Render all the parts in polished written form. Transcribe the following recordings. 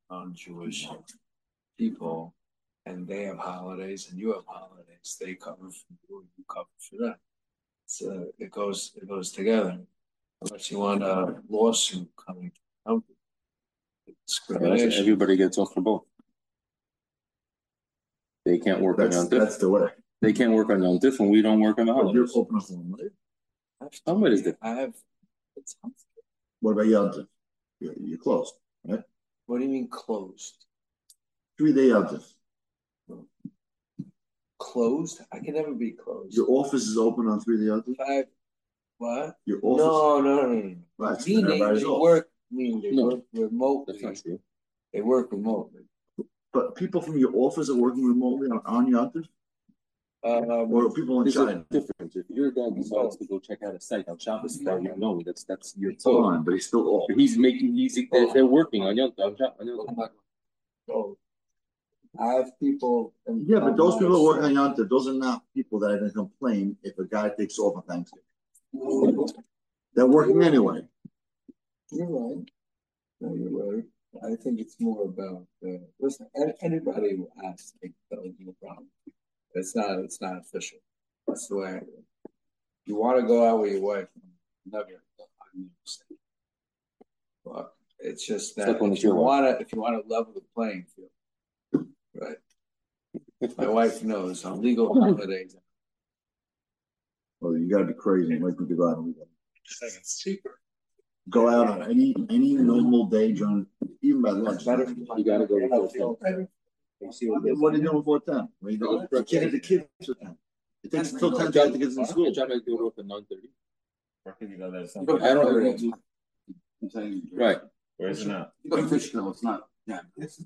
non-Jewish people, and they have holidays, and you have holidays. They cover for you, and you cover for them. So it goes together. Unless you want a lawsuit coming, discrimination. Everybody gets off for both. They can't work on Yom Tif. That's the way. They can't work on Yom Tif, and we don't work on the holidays. You're open up on Monday. Somebody is different. I have. What about Yom Tif? You're closed, right? What do you mean closed? 3-day Yom Tif. Closed? I can never be closed. Your office is open on 3-day Yom Tif? What? Your office? No. Right. Meaning they work remotely. That's not true. They work remotely. But people from your office are working remotely on Yom Tif? Or people in China? Difference. If your dad decides to go check out a site on Shabbos, no, that's your fine, but he's still off. They're working on Yom Tif. Oh. I have people. Yeah, but those people that work on Yom Tif, those are not people that are going to complain if a guy takes off on Thanksgiving. They're working anyway. You're right. No, you're right. I think it's more about listen. Anybody who asks, no problem. It's not official. That's the way I do it. You want to go out with your wife, never. But it's just that if you want to level the playing field, right? My wife knows on legal holidays. Well, you got to be crazy and wait for to go out on weekend. It's cheaper. Go out on any normal day during, even by lunch. You got to go before 10. What are you doing before 10? The kids at 10. It takes until 10 to get the kids in school. I might go up at 9:30. I don't know. Right. Where is it now? You go to Fish Grill, it's not. Yeah.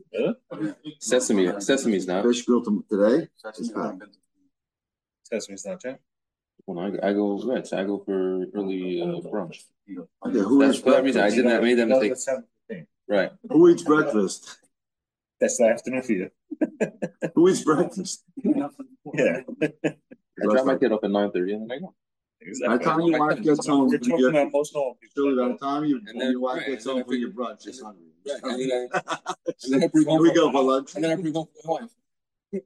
Sesame's now. Fish Grill today? Sesame's not yet. When I go, right, so I go for early brunch. Okay, who That's for that reason. I made that mistake. Right. Who eats breakfast? That's the afternoon for you. Who eats breakfast? Yeah. I drop my kid up at 9:30 and then I go. Exactly. By the time your wife gets home, we're talking about most normal people. By the time your wife gets home for your brunch, it's hungry. And then I bring home we go for lunch. And then I bring home for my wife.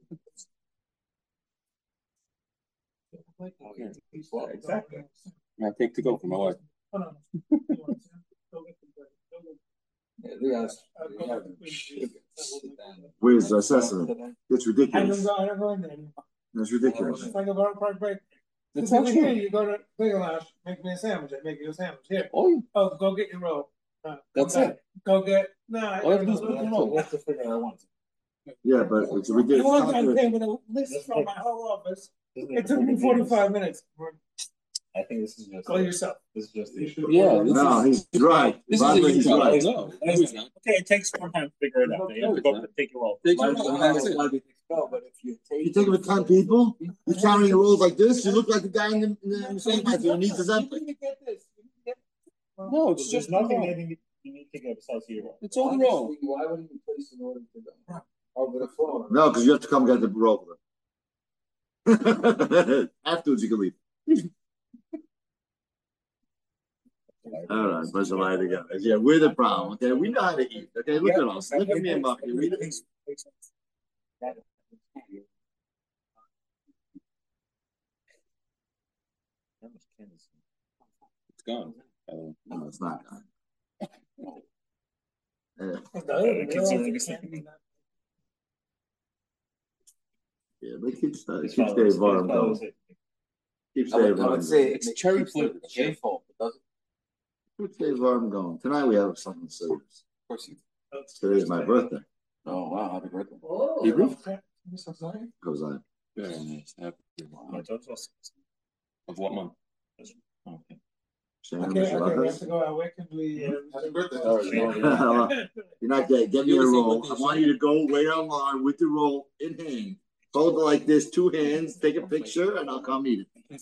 Exactly. I take to go for my wife. Where's the Sesame? It's ridiculous. I don't go in there anymore. That's ridiculous. It's like a park break. It's not true. You go to Big Lounge, make me a sandwich. I make you a sandwich. Here. Oh, go get your roll. That's it. Go get. No, What's the figure I want? Yeah, but it's ridiculous. I came with a list from my whole office. It took me 45 minutes. I think this is just. Go yourself. This is just the issue. Yeah. No, he's right. This is he's right. No, okay, it takes more time to figure it out. You have to go take your roll. No, but if you take it with 10 people, you're counting your rolls like this. You look like the guy in the same house. Your needs is empty. No, it's just nothing you need to get besides your roll. It's all the roll. Why wouldn't you place an order to them over the phone? No, because you have to come get the roll. Afterwards, you can leave. All right, bunch of lie together. Yeah, we're the problem. Okay, we know how to eat. Okay, look at us. Look at me and Bucky. It's gone. No, it's not gone. Yeah, but keeps Dave warm going. Keeps Dave warm. I would say it's cherry flavored. Careful, doesn't it? Keeps Dave warm going. Tonight we have something serious. Of course you do. Today's my birthday. Oh wow, happy birthday! Oh, Hebrew? Goes on. Very nice. Happy of what month? Okay. Okay, we have to go out. Where can we? Happy birthday! You're not dead. Get me a roll. I want you to go wait online with the roll in hand. Hold it like this, 2 hands. Take a picture, and I'll come eat it.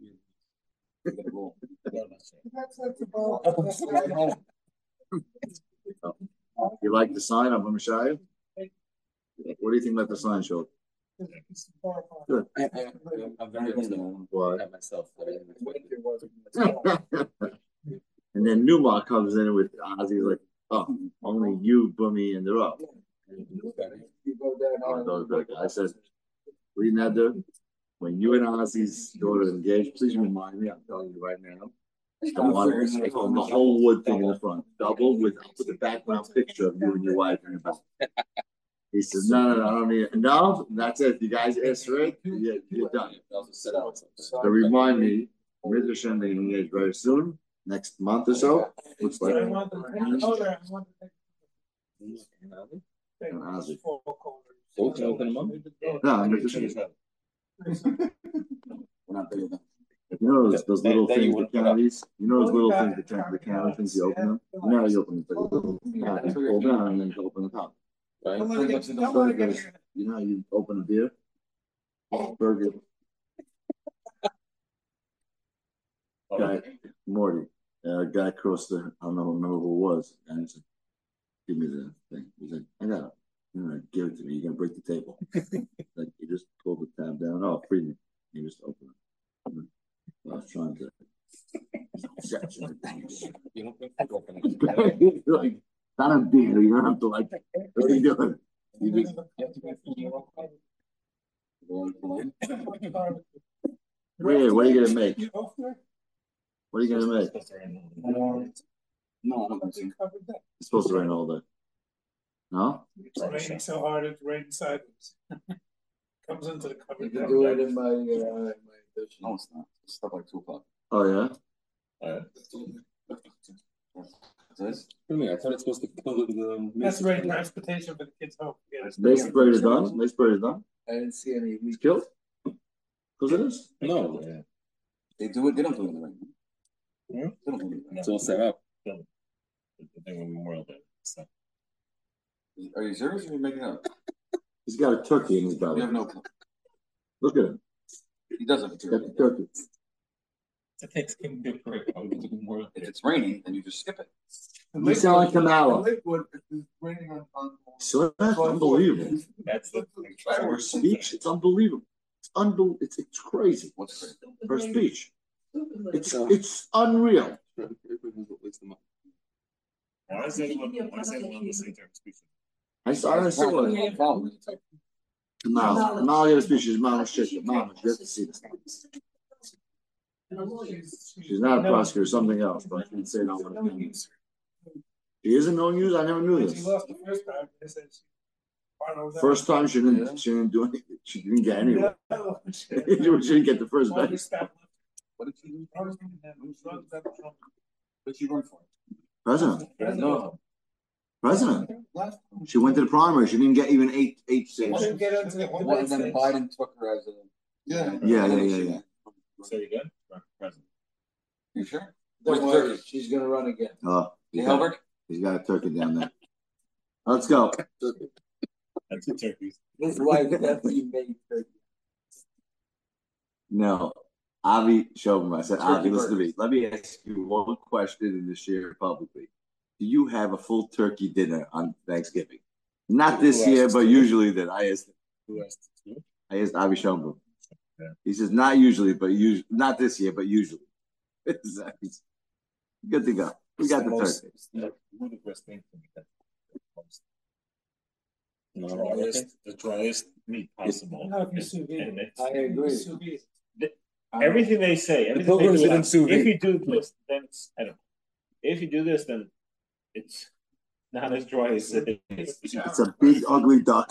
You like the sign? I'm going to show you. What do you think about the sign, Sean? Good. I'm very upset at myself. And then Newmark comes in with Ozzy like, Oh, only you, Bummy, and the Rock. You go down. I said, reading that there, when you and Ozzy's daughter engaged, please remind me, I'm telling you right now. I want the whole wood thing in the front, double with the background picture of you and your wife in the back. He says, no, I don't need it. No, that's it. You guys answer it, you're done. So remind me, Mr. Shending engaged very soon, next month or so. Looks like. I want the color, I want the And Ozzy. Open a month? No, Mr. Shending. You know those little things, the counties. You know those little things, the county things. You open them. You know how you open them. You pull down and then you open the top. Right? You know how you open a beer? Burger. Guy, Morty. Guy across the, I don't remember who it was. And he said, give me the thing. He's like, I got it. You're gonna give it to me. You're gonna break the table. Like you just pull the tab down. Oh, free me. You just open it. I was trying to. You don't think I open it. Like, not a beer. You don't have to like. What are you doing? You just. Where? What are you gonna make? What are you gonna make? No, I don't think so. It's supposed to rain all day. No? It's raining so hard, it's raining sideways. Comes into the You cupboard. can do it in my No, it's not. It's stuff like 2 o'clock. Oh yeah. I thought it's supposed to come with the. That's right, transportation for the kids home. Base spray is done. Base spray is done. I didn't see any It's leaks. killed. Because it is. No, They do it. They don't do it in the rain. Hmm? They don't do it in the rain. it's all set up. The thing with Memorial Day. So. Are you serious? Or are you making it up? He's got a turkey in his You belly. have no clue. Look at him. He does have a He's got turkey. the turkey. It's a Thanksgiving Day parade. Why would you do Memorial Day? If it's raining, then you just skip it. You sound like Kamala. Liquid, it's raining on. So that's unbelievable. That's the Her speech, it's unbelievable. It's crazy. What's crazy? Her speech. It's unreal. Why is anyone listening to her speech? I saw her say it. Kamala gave a speech. She's Mama shit. Mama, you have to see this. She's not a prosecutor, something else, but I can say it on one opinion. She isn't no news. I never knew She this. lost the first time. They said she. First time she didn't do anything. She didn't get anywhere. She didn't get the first bet. What did she do? What did she run for? President. No. President. She went to the primary. She didn't get even eight seats. Didn't get into the Well, and then Biden took her as a. Yeah. So you good? President. You sure? Don't worry, she's gonna run again. Oh, Hey, Helberg? he's got a turkey down there. Let's go. That's the turkeys. His wife definitely made turkey. No. Avi showed him. I said, Turkey Avi, listen to me. burgers. Let me ask you one question in this year publicly. Do you have a full turkey dinner on Thanksgiving? Not this Who year, asked but you? usually then. I asked You? Avi Schoenberg. Yeah. He says, not usually, but usually, not this year, but usually. Exactly. Good to go. We got the turkey. The ludicrous thing to me. The driest meat possible. How can you sous vide? And it's- I agree. Sous vide. Everything they say, everything pilgrims they do, didn't sous vide. if you do this, then it's, I don't know. If you do this, then it's not as dry as it is. It's a big, ugly duck.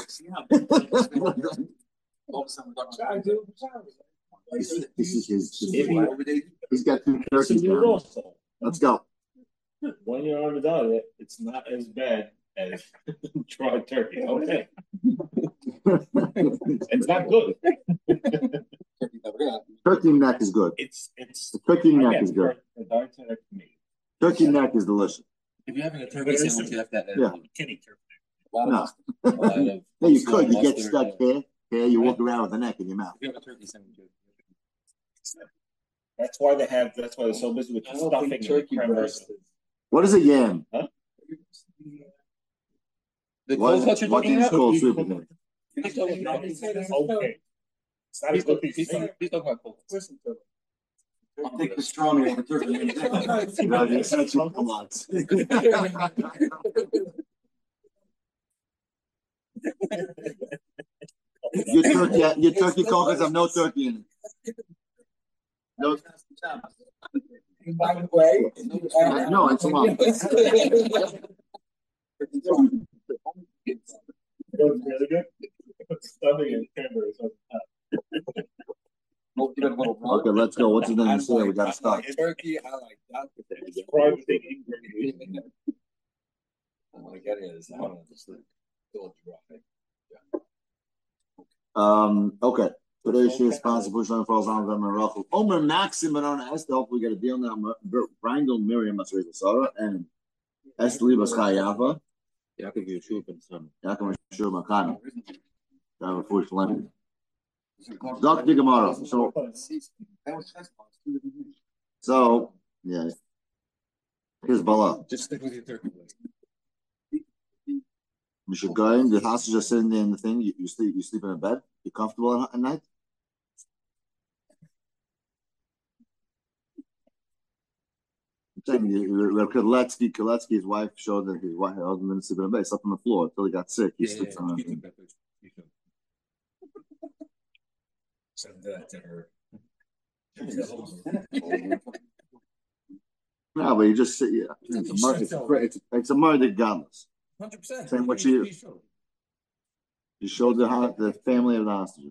I do. This is his. If you- He's got 2 turkeys So now. also, Let's go. when you're on the diet, it's not as bad as dry turkey. Okay, it's not good. Turkey neck is good. It's The turkey neck again, is good. for dietary meat. Turkey neck is delicious. If you're having a turkey sandwich, you have to add Yeah. Kitty turkey. No. a lot of. Yeah, you could. You get mustard, stuck here. Here, you walk around with the neck in your mouth. If you have a turkey sandwich, That's why they're so busy with I don't stuffing think and turkey cranberries. breast is. What is a yam? the What cold cuts you're what talking is about? called superman? He's talking about Okay. It's not as good as you think. he's talking about cold cuts. Listen to it. I'll take the strong over turkey. No, you said some lots. Your turkey caucus have no turkey in it. No. By the way. No, it's a lot. Really good. Stuffing and cranberries. Okay, let's go. What's his name? We gotta start. Turkey, I like that. Fried with ingredient. I want to get it. I want to just still dry. Okay. Today's share is sponsored by Shalom Falls on them and Rachel. Omer Maxim and on Esther. Hopefully, we get a deal now. Brangel Miriam Masreza Sarah and Esther Libas Chayafa. Yaakov Yeshua and son. Yaakov Yeshua Makana. That was for Shalom. Dr. Gemara. So, yeah. Here's Bala. Just stick with your turkey. You should go in. The house is just sitting there in the thing. You sleep in a bed. You comfortable at night? I'm saying Koletsky, his wife showed that his husband didn't sleep in a bed. He slept on the floor until he got sick. He sleeps on the thing. Send that to her. No, but you just sit. Yeah, it's a murder godless. 100%. Saying what you showed the family of the hostage.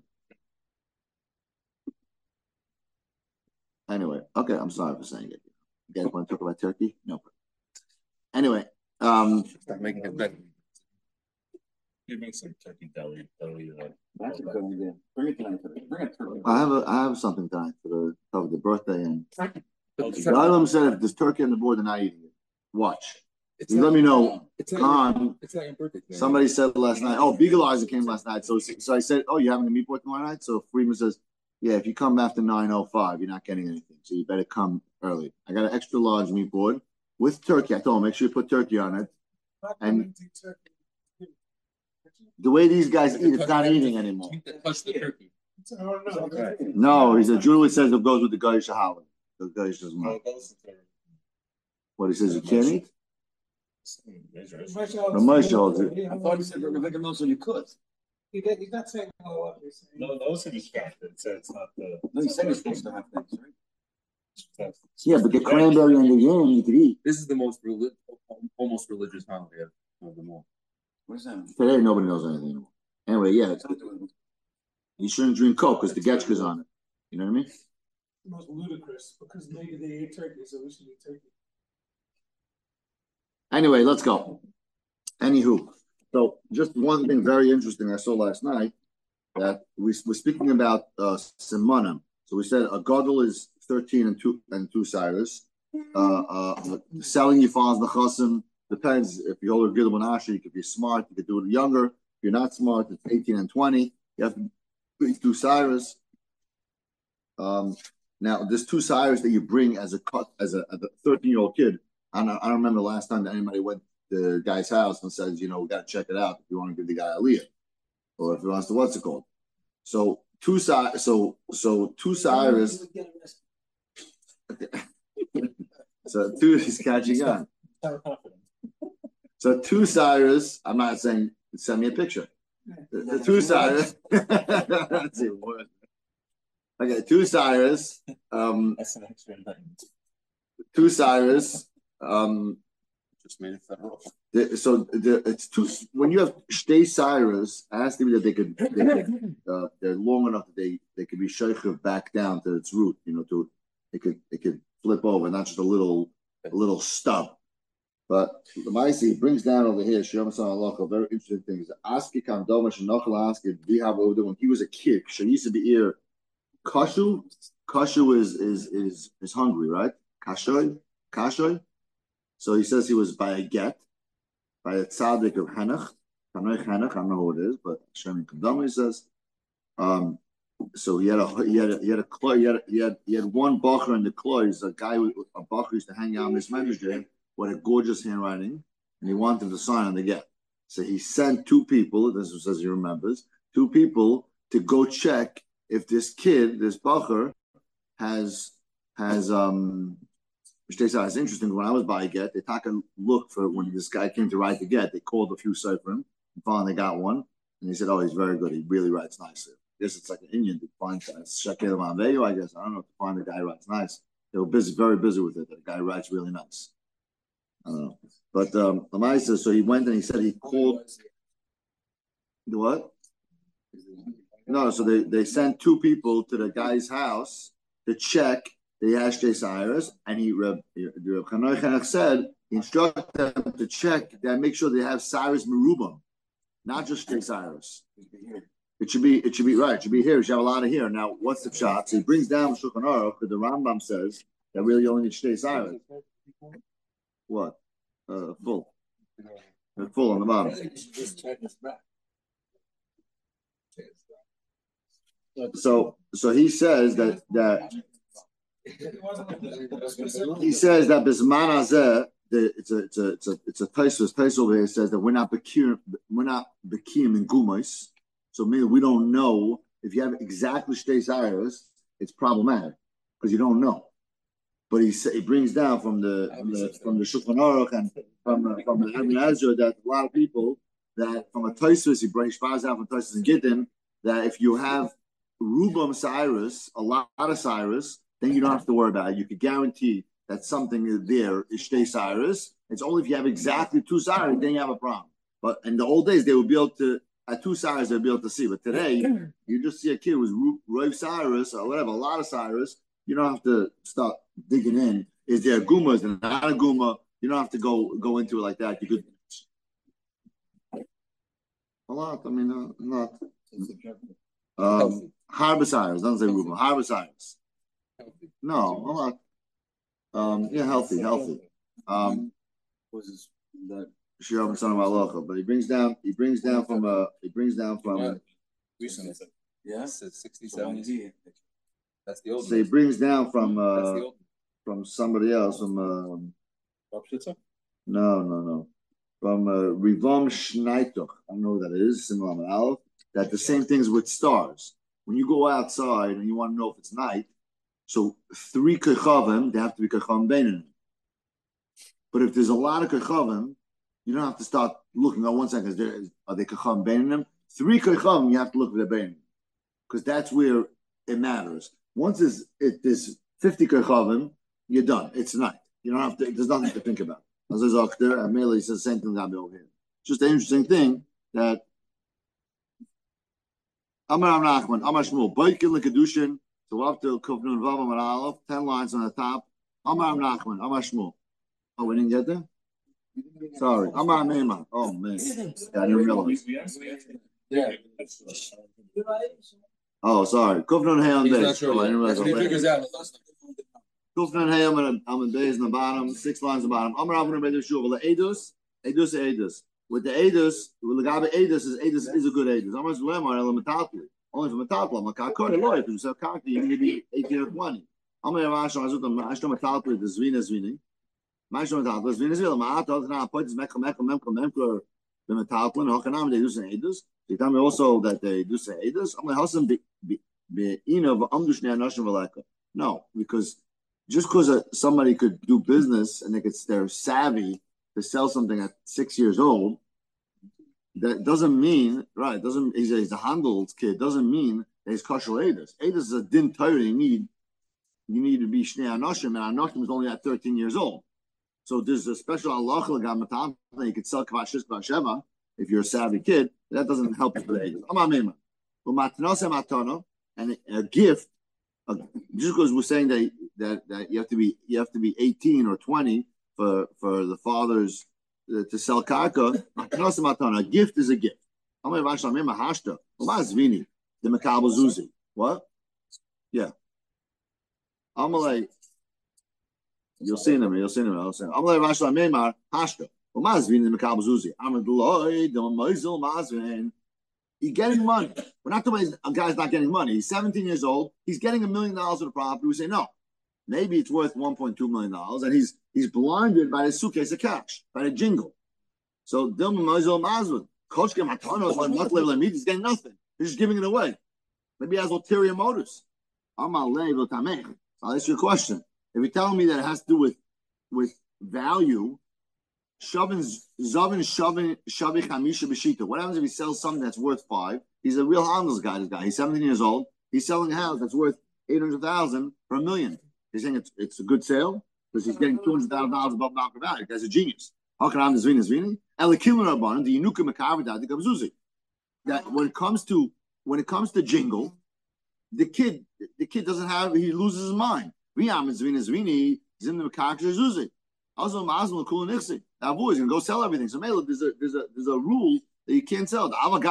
Anyway, okay, I'm sorry for saying it. You guys want to talk about Turkey? No. Anyway, Stop making it better. You make some turkey deli. That's a good idea. Bring it tonight. Bring it turkey. I have something tonight for the birthday, and Adam said if there's turkey on the board, they're not eating it. Watch. You let me know. It's not your birthday. Somebody said last night, oh, Beagle Eyes came last night. So I said, oh, you having a meatball tomorrow night? So Freeman says, yeah, if you come after 9:05, you're not getting anything. So you better come early. I got an extra large meat board with turkey. I told him, make sure you put turkey on it. And the way these guys eat, it's not eating anymore. Touch the turkey. No, he said, Julie says it goes with the Goyish Shahala. The Goyish doesn't know. What, he says you can't eat? No, my shoulder. I thought he said we're making those so you could. He's not saying what he's saying. No, those are distracted. So it's not the. No, he said you're supposed to have things, right? Yeah, but the cranberry and the yam you could eat. This is the most almost religious holiday of them all. What is that? Today, nobody knows anything anymore. Anyway, yeah, you shouldn't drink Coke because the Getchka's on it. You know what I mean? It's the most ludicrous because maybe they ate turkey, so we should eat turkey. Anyway, let's go. Anywho, so just one thing very interesting I saw last night that we were speaking about Simonim. So we said a gadol is 13 and two cyrus. Selling your father's nechasim depends. If you hold a gidul menashe, you could be smart. You could do it younger. If you're not smart, it's 18 and 20. You have to be 2 cyrus. Now there's 2 cyrus that you bring as a 13-year-old kid. I don't remember the last time that anybody went to the guy's house and says, we got to check it out if you want to give the guy a aliyah, or if he wants to, what's it called? So 2 cyrus. So 2 cyrus. So 2 is catching on. So 2 cyrus. I'm not saying send me a picture. The 2 cyrus. That's even worse. Okay, 2 cyrus. That's an extra thing. 2 cyrus. Just made it federal. It's 2. When you have shtei cyrus, it has to be that they're long enough that they could be sheikhah back down to its root. It could flip over, not just a little stub. But the Maisi brings down over here, Shem San a very interesting thing. Aski Kamdoma Shanochel Aski Bihav when he was a kid, she used to be here. Kashu is hungry, right? Kashoy. So he says he was by a get, by a tzaddik of Hanach. I don't know who it is, but Shem Kamdoma he says. So he had one bacher in the clothes. A bacher used to hang out in this manager with a gorgeous handwriting, and he wanted to sign on the get. So he sent 2 people. This says he remembers 2 people to go check if this kid, this bacher, has has it's interesting. When I was by a get, they took a look for when this guy came to write the get. They called a few for him, and finally they got one. And he said, "Oh, he's very good. He really writes nicely." I guess it's like an Indian to find Shakel Manveyu. I guess I don't know to find the guy who writes nice. They were busy, very busy with it. The guy writes really nice. I don't know, but Lamai says so. He went and he said he called. The what? No, so they sent two people to the guy's house to check the Ashtay Cyrus, and Reb Chanoich said he instructed them to check that, make sure they have Cyrus Merubim, not just Shtay Cyrus. It should be right. It should be here. You should have a lot of here. Now, what's the shot? So he brings down Shulchan Aruch, but the Rambam says that really only need Shtay Cyrus. What? Full. They're full on the bottom. I think you should just check this back. So he says that he says that Bisman Hazeh, it's a Taisus over here says that we're not Bekim in Gumais. So meaning we don't know if you have exactly Shtei Cyrus, it's problematic because you don't know. But he brings down from the Shulchan Aruch and from the Ibn Ezra that a lot of people that from a Taisus he brings out from Taisus and Gittin that if you have Rubam Cyrus, a lot of Cyrus, then you don't have to worry about it. You could guarantee that something there is Shtei Cyrus. It's only if you have exactly two Cyrus, then you have a problem. But in the old days, they would be able to, at two Cyrus, they'd be able to see. But today, you just see a kid with Roiv Cyrus or whatever, a lot of Cyrus, you don't have to start digging in. Is there a Guma? Is there not a Guma? You don't have to go into it like that. You could. A lot. I mean, a lot. Herbicides, doesn't say Reuben. Herbicides. No, a lot. Yeah, healthy. Was his that Shirav and son of Allah, but he brings down from Recent. yeah? It's 60, 70. That's the old so he one. brings down That's the old from somebody else from no from Rivom Schneituch. I don't know who that is. Similar Aleph. That the same things with stars. When you go outside and you want to know if it's night, so 3 kechavim, they have to be kechavim beinim. But if there's a lot of kechavim, you don't have to start looking. Oh, 1 second, are they kechavim beinim? 3 kechavim, you have to look for the beinim, because that's where it matters. Once there's 50 kechavim, you're done. It's night. You don't have to. There's nothing to think about. As I was there, Amelie says the same thing down over here. Just an interesting thing that. Amar Nachman, Amar Shmuel, Boikin Lekadushin, so up to Kufnun Vavam and Aleph, 10 lines on the top. Amar Nachman, Amar Shmuel. Oh, we didn't get there? Sorry. Amar Meiman. Oh, man. Yeah, I didn't realize. yeah. Oh, sorry. Kufnun Hay on He's base. not sure Oh, I didn't yet. That's what he realize. figures out. Kufnun Hay on base in the bottom, 6 lines on the bottom. Amar Avner Beit Shuv, Edus. With the Edus, with the Gabi Edus is a good Edus. Amar Zulemar Elementatli. Only from a top level. Kakori Loy, if you sell Kaki, you need to be 18 or 20. Amar Yavash, Ashton Metatli, the Zvina. Mashon Metatli, Zvina Zvila, Ma'atot, now, Poitis Mekel, the Metatli, and Hokanam, they do say Edus. They tell me also that they do say Edus. I'm like, Hassan be Ina, Amdushne, Anoshim Veleka. No, because just because somebody could do business and they're savvy to sell something at 6 years old, that doesn't mean, right, he's a handled kid, doesn't mean that he's kosher Edus. Edus is a din Torah, you need to be Shnei Anoshim, and Anoshim is only at 13 years old. So there's a special halacha l'gam you could sell Kvashis Kvasheva if you're a savvy kid. That doesn't help you for the Edus. And a gift, just because we're saying that you have to be 18 or 20 for the fathers to sell karka. A gift is a gift. The Makabel Zuzi. What? Yeah. I'm like, you'll see him. I'm like, Vashla Meimar Hashta. Mazvini the Makabel Zuzi. I'm Mazvin. He's getting money. We're not talking about a guy's not getting money. He's 17 years old. He's getting $1 million of the property. We say no. Maybe it's worth $1.2 million, and he's blinded by the suitcase of cash, by the jingle. So Dilma Mazul Mazul, Coach Matano, he's getting nothing. He's just giving it away. Maybe he has ulterior motives. I'll ask you a question. If you're telling me that it has to do with value, Shavin Chamisha B'shita. What happens if he sells something that's worth 5? He's a real handels guy. This guy. He's 17 years old. He's selling a house that's worth 800,000 for $1 million. He's saying it's a good sale because he's getting $200,000 above market value. That's a genius. How can I have Zvini? That when it comes to jingle, the kid doesn't have, he loses his mind. Also, Mazal cool nixie. That boy's gonna go sell everything. So there's a rule that you can't sell.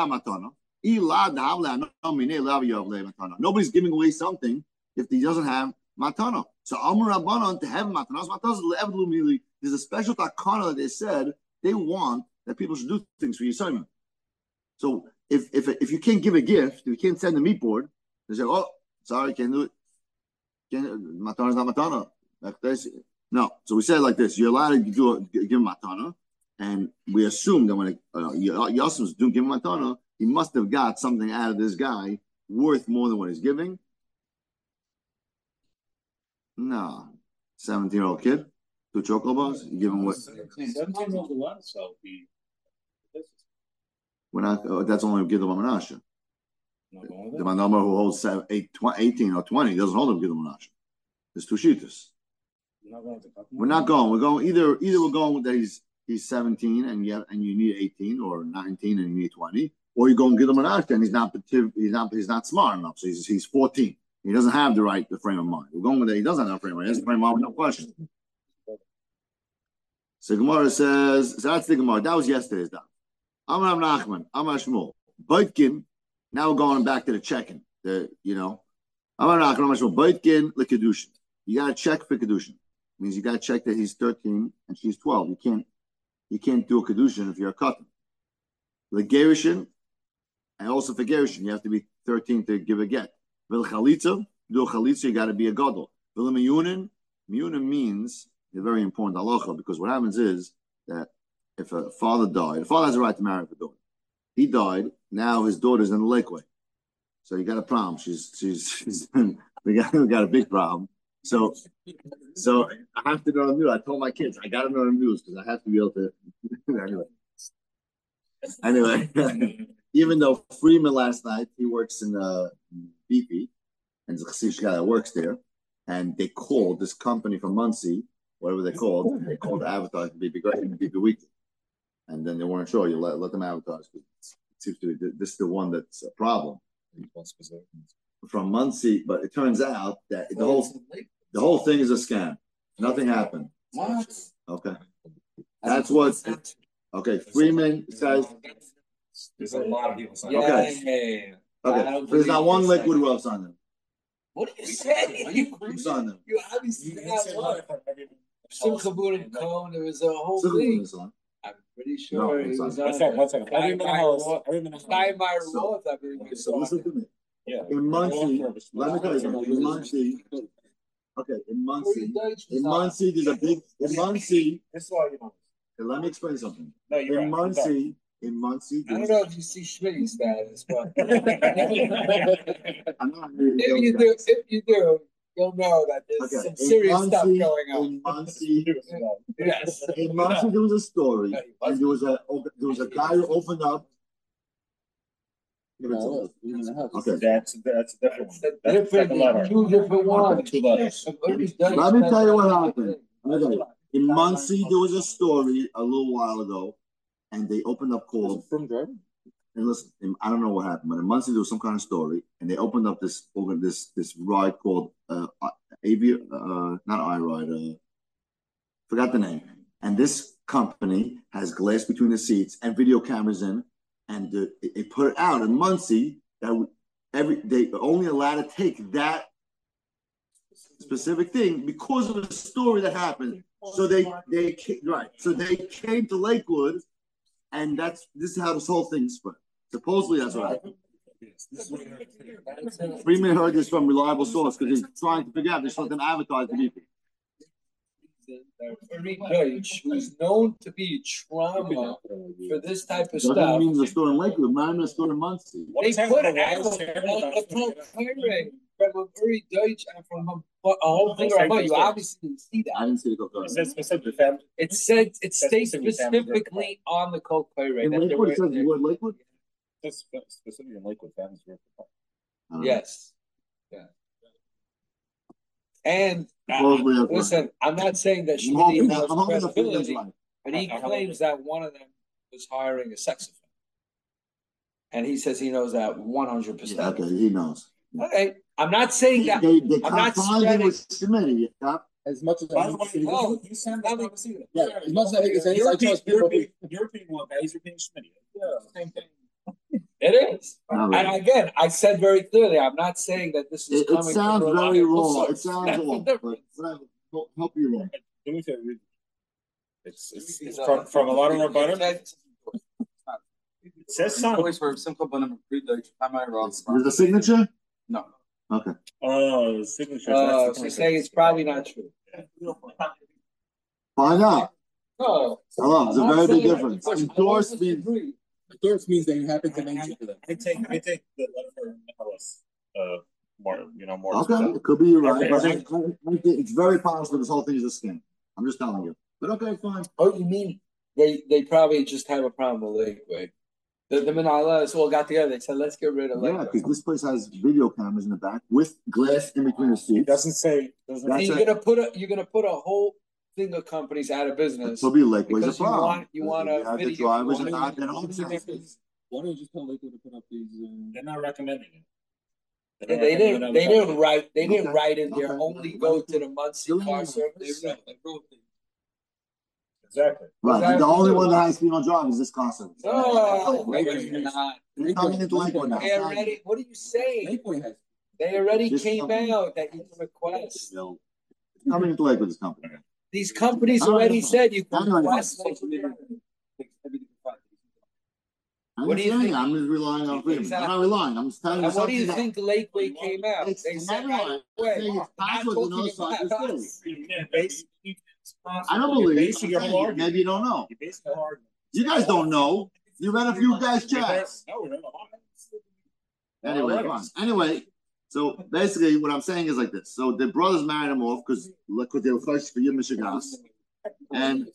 Nobody's giving away something if he doesn't have matana. So Amr Rabbanon to have matana. There's a special takana that they said they want that people should do things for Yisrael. So if you can't give a gift, if you can't send a meat board, they say, oh, sorry, can't do it. Matana is not matana. Like this. No, so we said like this: you're allowed to give him matana, and we assume that when Yosef's doing give him matana, he must have got something out of this guy worth more than what he's giving. No, 17-year-old kid, 2 chocobos. You give him what? 17-year-old one, so he. We're not. That's only give them a menashe. The number who holds 18 or 20 doesn't hold him give them a menashe. There's 2 sheetas. We're not going. We're going either we're going that he's 17 and you need 18, or 19 and you need 20, or you go and give him an act and he's not smart enough. So he's 14. He doesn't have the frame of mind. We're going with that. He doesn't have a frame of mind. He has a frame of mind, no question. So Gemara says, so that's the Gemara. That was yesterday's done. Amar Nachman, Amar Shmuel, Boitkin. Now we're going back to the checking. Amar Nachman, Amar Shmuel, Boitkin lekedushin. You got to check for kedushin. Means you got to check that he's 13 and she's 12. You can't do a kedushin if you're a katan. The gerushin, and also for gerushin, you have to be 13 to give a get. Vil chalitza, do a chalitza, you got to be a gadol. Vil miyunin means a very important halacha, because what happens is that if a father died, the father has a right to marry a daughter. He died. Now his daughter's in the lakeway, so you got a problem. We got a big problem. So I have to know the news. I told my kids I got to know the news because I have to be able to. Anyway, even though Freeman last night, he works in BP, and the Chassidish guy that works there, and they called this company from Muncie, whatever they called advertising BP Weekly, and then they weren't sure. You let them advertise. It seems to be this is the one that's a problem from Muncie, but it turns out that the whole thing is a scam. Nothing happened. What? Okay. That's what. Okay. Freeman says. There's a lot of people saying. Okay. Okay. There's not one liquid else on them. What are you saying? Who's on them? You obviously have one. Simcha Buddha Cone, there was a whole thing. I'm pretty sure he was on. One second. So listen to me. Yeah. In Muncie, let me tell you something. In Muncie, there's a big. In Muncie, This is why you know. let me explain something. No, you're in right. Muncie, I don't know if you see Schmitty's status, but I'm not if you do, you'll know that there's some serious stuff going on. In Muncie, Yes. in Muncie, there was a story, and there was a guy who opened up. Okay. That's a different one. That's two different ones. 2 letters. Let me tell you what happened. In Muncie, there was a story a little while ago, and they opened up called From Jordan? And listen, I don't know what happened, but in Muncie there was some kind of story, and they opened up this ride called not iRide, forgot the name. And this company has glass between the seats and video cameras in, and they put it out in Muncie that they only allowed to take that specific thing because of the story that happened. So they came to Lakewood, and this is how this whole thing spread. Supposedly that's what happened. Freeman heard this from reliable source because he's trying to figure out there's something advertised to people. Who's known to be trauma for this type of stuff. Doesn't mean the store in Lakewood, man, the store in Muncie. They put it out. from Uri Deutsch and from a whole thing about you obviously didn't see I that. didn't see the Coca. It says specifically family. It said it states specifically family specifically on the Coke In that Lakewood, it says the word Lakewood? It's specifically in Lakewood families. yes. Yeah. And Supposedly, that's listen, I'm not saying that I'm Schmitty hoping has the food is credibility, like. but he claims that one of them was hiring a sex offender. And he says he knows that 100%. Yeah, okay, he knows. Okay, I'm not saying that. They I'm not spreading spreading. with Smitty. As much as Oh, yeah, as much as I hate to say this, I trust people. You're being one guy, you're being Schmitty. Yeah, same thing. It is. Not And really. again, I said very clearly, I'm not saying that this is It coming sounds from a very reliable raw. source. It sounds That's the raw, but difference. whatever. Help you wrong. Do me a favor, read it. It's from a lot of our butter. It says some. Always for simple, but I'm pretty Deutsch. Am I wrong? Is the signature? No. Okay. Oh, the signature. So saying it's probably not true. Find out. No. Hello, there's a I'm not very big saying difference. that. Endorsed means Endorse means they happen to mention to them. I take the letter from Ellis, more, more. okay. It could be you're right. Okay. But I think it's very possible this whole thing is a scam. I'm just telling you. But okay, fine. Oh, you mean they probably just have a problem with Lakeway. The Manalas all got together. They said, let's get rid of Yeah, Lakeway. because this place has video cameras in the back with glass in between the It seats. doesn't say. Doesn't And That's you're it. gonna put a whole thing of companies out of business. So be Lakeway's a Because problem. you want They a have the video. drivers you and want- not their own senses. Why don't you just tell Lakewood to put up these? They're not recommending it. They didn't write in there, Okay. only go to the Muncie car service. Exactly. Right. The only one that has female drivers is this concert. Oh, Lakeway's not. They're coming into Lakewood now. they already, what are you saying? Lakewood has. They already Just came something. out that you can request. They'll- Coming into Lakewood, this company. These companies already said you can Anyway. request. I'm What do you saying, think? I'm just relying on freedom. I'm not relying. I'm just telling you And what do you something. think Lakeway came out? It's They said never right I'm away. saying it's "I'm not possible to know talking something about is us." I don't believe. Basing your I'm whole saying, argument. maybe you don't know. You're basing your argument. You guys don't know. You read a few guys' chats. No, we're not. Anyway, Alright. fine. Anyway, so basically, what I'm saying is like this. So the brothers married him off because look what they were close for Yom Mishigas. And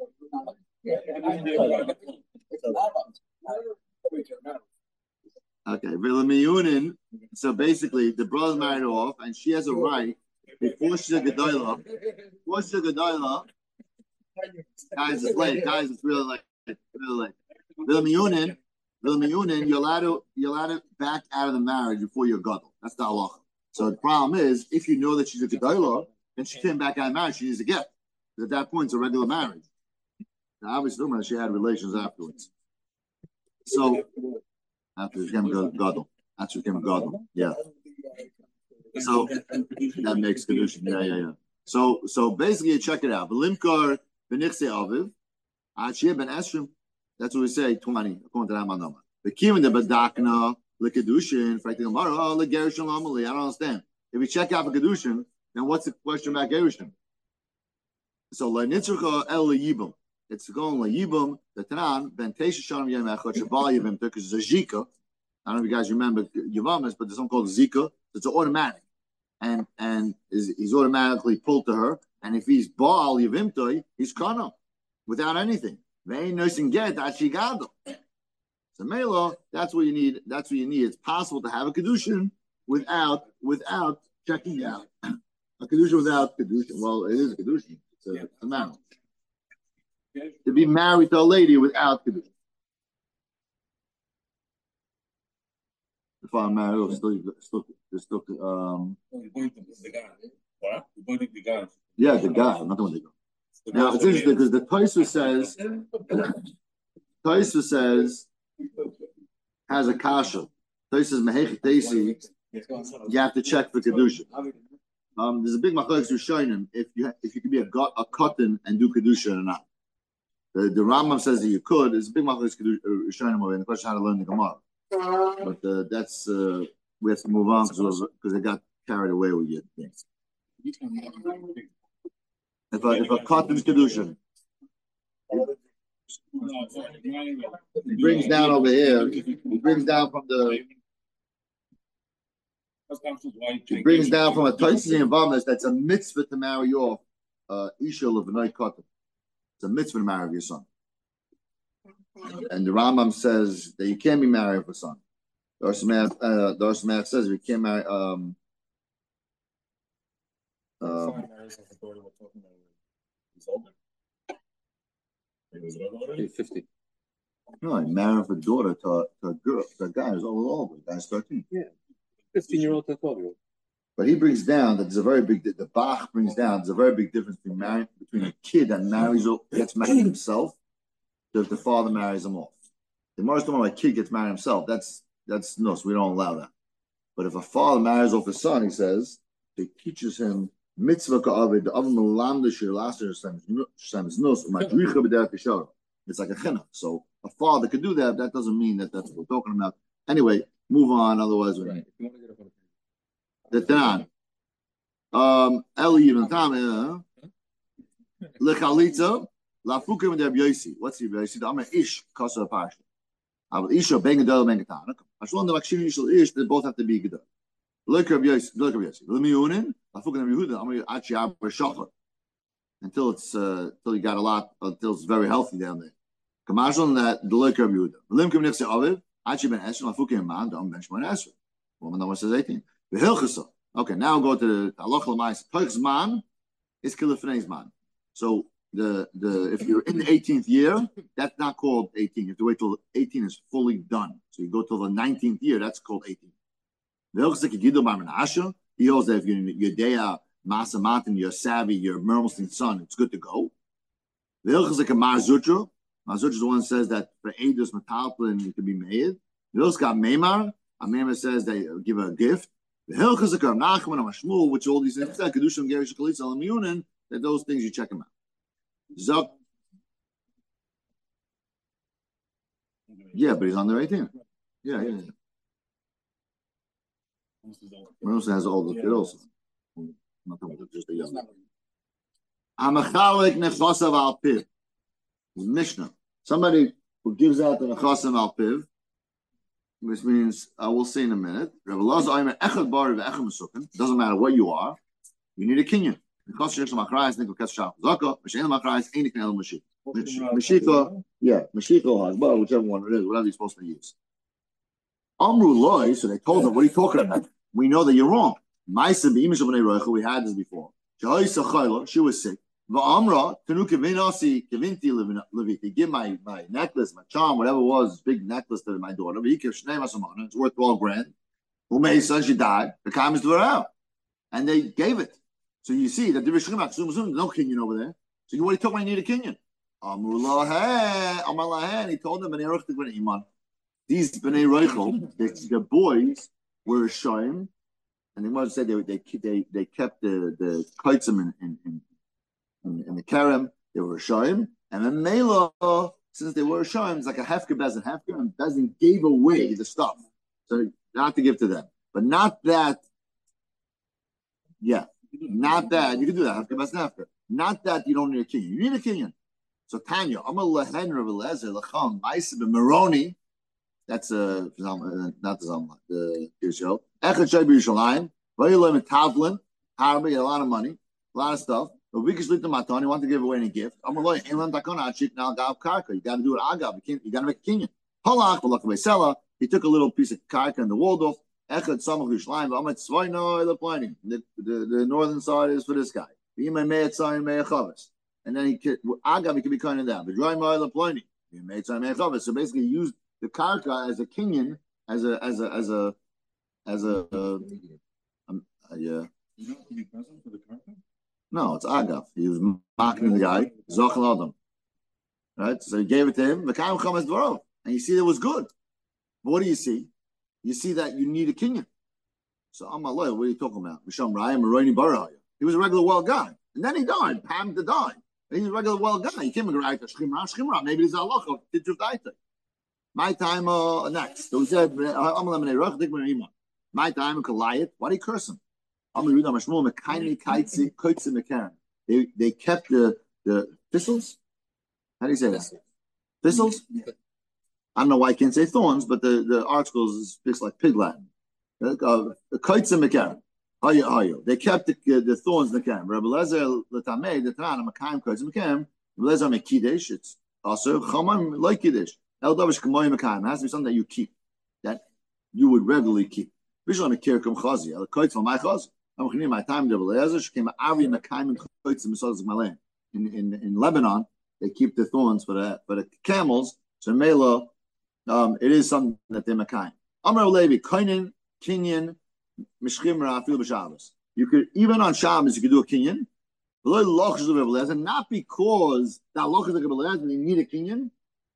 okay, Vilamiyunin. So basically, the brothers married her off, and she has a right before she's a gedola. Before she's a gedola, guys, it's late. Guys, it's really late. Really late. Vilamiyunin, you're allowed to back out of the marriage before you're gadol. That's the halacha. So the problem is, if you know that she's a gedola, then she came back out of marriage. She needs a get. Because at that point, it's a regular marriage. Now, obviously, she had relations afterwards. So after she became gadol, after she became gadol, yeah. So that makes kedushin. Yeah. So basically, you check it out. V'limkar b'nichse aviv, achir ben esrim. That's what we say. 20 according to that number. The kiyum the badakna lekedushin. Frankly, tomorrow legerushin lamali. I don't understand. If we check out for kedushin, then what's the question about gerushin? So le'nitzrucha el yibum. It's going leyibum. The Tanan ben teisha shanam yem echad shabal yibum because it's a zika. I don't know if you guys remember Yavamas, but there's something called zika. It's automatic, and he's automatically pulled to her. And if he's baal yivimtoi, he's kana without anything. They ain't nursing get that she got them. So Mela, that's what you need. That's what you need. It's possible to have a kedushin without checking out a kedushin without kedushin. Well, it is a kedushin. It's a marriage. To be married to a lady without kedushin. If I'm married, still What? yeah, the guy, not the one they go. Now it's interesting because the Tosfos says has a kasha. Tosfos says mehech teisi. You have to check for kedusha. There's a big machlokes rishonim if you can be a cotton and do kedusha or not. The Rambam says that you could. There's a big machlokes rishonim over, and the question how to learn the Gemara. But that's we have to move on because they got carried away with your thing. If a cotton's kedushin, he brings down over here. He brings down from the It brings down from a Taisisi involvement that's a mitzvah to marry off Isha Levanoi Kotel. It's a mitzvah to marry your son. And the Rambam says that you can't be married with a son. The Arsamach says you can't marry. He's 50. No, he married a daughter to a girl. The guy is older. The guy's 13. Yeah. 15-year-old to 12-year-old. But he brings down that there's a very big. The Bach brings down there's a very big difference between a kid that gets married himself, to if the father marries him off. The more talking about a kid gets married himself, that's no, so we don't allow that. But if a father marries off his son, he says it teaches him mitzvah ka'avid the avim lamda shirlaser shem's nus umadricha b'derech yishara. It's like a chinuch. So a father could do that. That doesn't mean that that's what we're talking about. Anyway, move on. Otherwise, we're right. The Tanan. Eli even Tam. Lechalitza lafukim der b'yosi. What's the b'yosi? I'm an ish kasa parsha. I will isha ben gedol ben getana. Ashwan the makshini shel ish. They both have to be gedol. Lekar b'yosi. L'miyunin lafukim der Yehuda. I'm actually out for shachar until it's until you got a lot until it's very healthy down there. Kamashon that the lekar b'Yehuda. Limkim nifse aviv. Actually ben esher lafukim man. Don't bench ben esher. Woman number says 18. Okay, now go to the Halach L'Mais. Toich is Kilifnei Zman. So the if you're in the 18th year, that's not called 18. You have to wait till 18 is fully done. So you go till the 19th year, that's called 18. He holds that if you're Yedea, Masamat, you're savvy, you're Mermelstein son, it's good to go. The Hilchas like a Marzutra. Marzutra is the one who says that for Eidos Metalplin you can be made. The Hilchas got Meimar. A Meimar says they give a gift. The Hilchas like a Nachman and Mashmul, which all these things, Kedushim, Gerish, Chalitza, Lamiyunin, that those things you check them out. Zok. Yeah, but he's under 18. Yeah. Mermelstein has all the kid also. Not just a young. Amachalik nechasav al piv. Mishnah. Somebody who gives out the nechasav al piv, which means I will say in a minute. Doesn't matter what you are, you need a kinyan. Mashiko, whichever one it is, whatever you're supposed to use. Amru loy, so they told him, what are you talking about? We know that you're wrong. We had this before. She was sick. He gave my necklace, my charm, whatever it was, big necklace to my daughter. It's worth 12 grand. She died. The comments were out. And they gave it. So you see that there's no kinyan over there. So what are you talking about? You need a kinyan. And he told them, these B'nai Reichel, the boys were ashamed. And the mother said they kept the kaitzim in the Kerem, they were ashamed. And then Mela, since they were ashamed, it's like a Hefker Bezin. Hefker and Bezin gave away the stuff. So not to give to them. But not that, not that, you can do that, Hefker Bezin Hefker. Not that you don't need a kinyan. You need a kinyan. So Tanya, Amal Lehen Rav Eliezer, Lacham, Maisib, Meroni, that's not the Zalman, the show. Echad Shai B'Yushalayim, Vayilim and Tavlin, Harba, a lot of money, a lot of stuff. But we can sleep the Matan, you want to give away any gift. I'm like, Inland Takona, Chik now Gav Karka. You got to do it Agav. You got to make a kinyan. Halach, Balak he took a little piece of Karka in the Waldorf. Echad Samach Yushalayim, Amet Svayno, the planning. The northern side is for this guy. And then Agav, he can be kind of down. The dry mile of planning. So basically, he used the Karka as a kinyan, as a no, it's Agav. He was mocking the guy, Zochel Adam. Right? So he gave it to him, and you see that was good. But what do you see? You see that you need a kinyan. So Amalai, what are you talking about? Misham Raya, Maroni Baraya. He was a regular wild guy. And then he died. Pam to die. And he's a regular wild guy. He came and write a Shchimra. Maybe he's a halacha. My time next. So he said, my time Goliath. Why do you curse him? They kept the thistles. How do you say that? Thistles? I don't know why I can't say thorns, but the articles speaks like pig Latin. The kites in the camera. They kept the thorns in the camera. Rabbi Lezer Latameh, the Tanan, Makayim kites in the camera. Rabbi Lezer Mekidesh, it's also Chamam like Kiddush. El Davish Kamoy Makayim. It has to be something that you keep, that you would regularly keep. Visual Mekir Kum Chazi, El Kites from my Chazi. I'm going to my time, Rabbi Lezer, she came Ari Makayim and kites in Misodas Malan. In Lebanon, they keep the thorns for the camels. So Mela, it is something that they're Makayim. Amar Levi, Kainin, Kinyan, Mishchimra, Afil B'Shabbos. You could, even on Shabbos, you could do a Kinyan. Not because the halacha is like a belez and you need a Kinyan.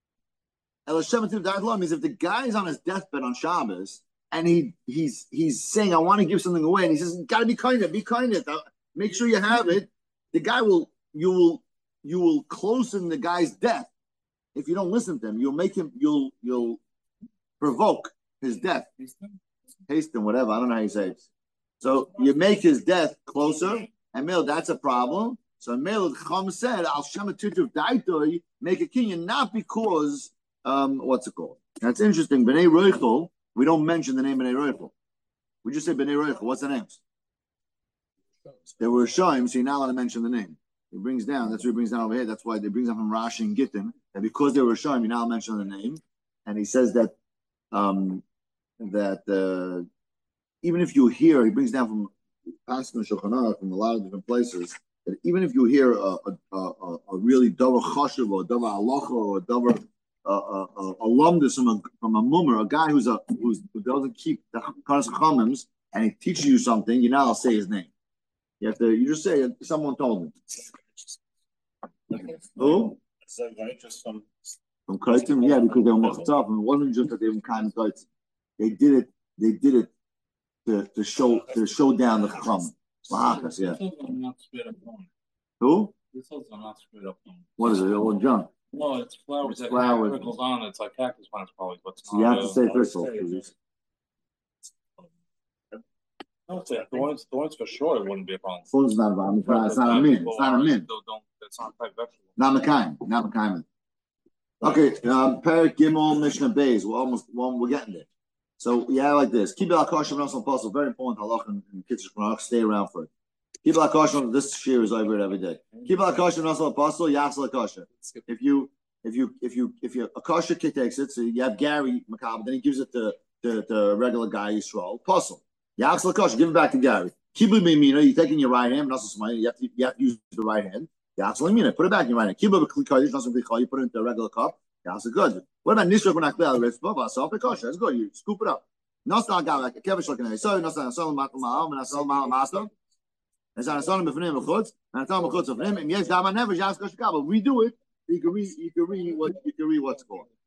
Means if the guy is on his deathbed on Shabbos and he's saying, I want to give something away, and he says, gotta be kind of, make sure you have it. The guy you will closen the guy's death. If you don't listen to him, you'll provoke his death. Hasten, whatever, I don't know how you say it. So you make his death closer, and Mil, that's a problem. So Mil Chum said, Al Shematutu Daitoi, make a kinyan, not because what's it called? That's interesting. B'nai Roichel, we don't mention the name B'nai Roichel. We just say B'nai Roichel. What's the names? They were Shoim, so you're not allowed to mention the name. It brings down, that's what he brings down over here. That's why they brings down from Rashi and Gittin, that because they were Shoim, you're not allowed to mention the name. And he says that even if you hear, he brings down from Paskin Shulchan Aruch from a lot of different places, that even if you hear a really davar chashuv or davar halacha or davar alumnus from a mummer, a guy who doesn't keep the Karas Chachamim, and he teaches you something, you now say his name. You just say someone told me. Who? From Kaitim, yeah, because they were Machtav, and it wasn't just that they were kind of Kaitim. They did it to show down the Chacham. Lahachas, yeah. Who? What is it? Old junk. No, it's flowers that flowers. trickles on. It's like cactus plants, probably. But So you have to say thistle, please. No, it's thorns for sure. It wouldn't be a problem. Thorns is not a problem. It's not a min. It's not a min. It's not type vegetable. Not Mekayim. Okay, Perik Gimel Mishnah Beis. We're getting there. So yeah, like this. Keep al kosher v'nosel apostle. Very important halach and Kitzur Shulchan. Stay around for it. Keep al kosher. This shear is over it every day. Keep al kosher v'nosel apostle. Yachsel kosher. If you a kosher kid takes it, so you have Gary Makab, then he gives it to the regular guy Yisrael. Apostle. Yachsel kosher. Give it back to Gary. Kibud me'mina. You take in your right hand. You have to use the right hand. Yachsel me'mina. Put it back in your right hand. Kibud b'kli kodesh. You put it into a regular cup. That's good. What about Nishra Benakbel? That's good. You scoop it up. Nostal Gavak, Kevish looking at so Nostal Sol Matal and Sol Master. As I saw him before him, and I tell him of him, and yes, Dama never just go. We do it. You can read what's called.